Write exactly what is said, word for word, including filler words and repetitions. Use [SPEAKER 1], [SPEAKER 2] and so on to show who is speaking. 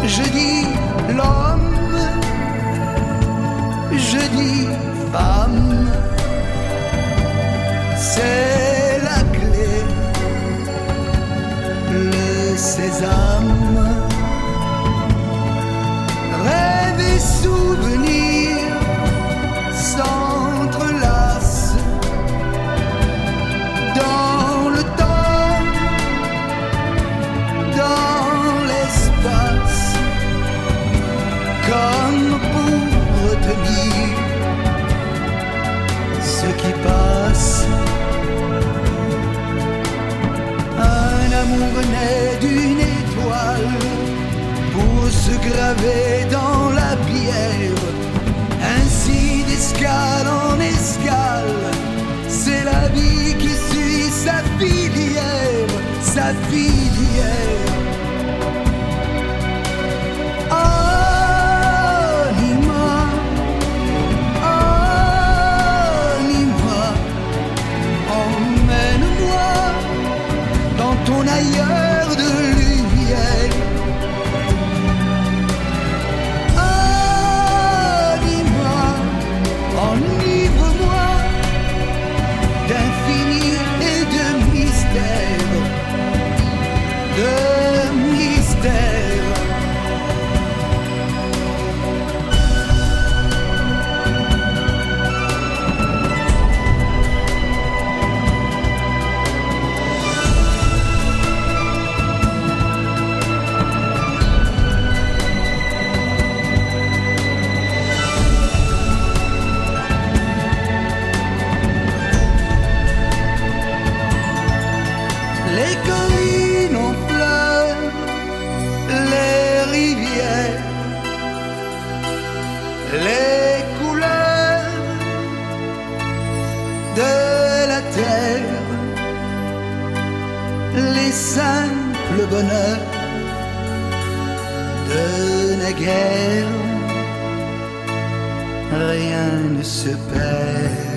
[SPEAKER 1] Je dis l'homme, je dis femme, c'est la clé, le sésame. Rêve et souvenir s'entrelacent dans le temps, dans l'espace, comme pour retenir ce qui passe. Un amour naît d'une étoile pour se graver dans la pierre, ainsi d'escale en escale. C'est la vie qui suit sa filière, sa filière. Ton ailleurs de lumière, anime-moi, enivre-moi d'infini et de mystère, de mystère. Les collines en fleurs, les rivières, les couleurs de la terre, les simples bonheurs de la guerre, rien ne se perd.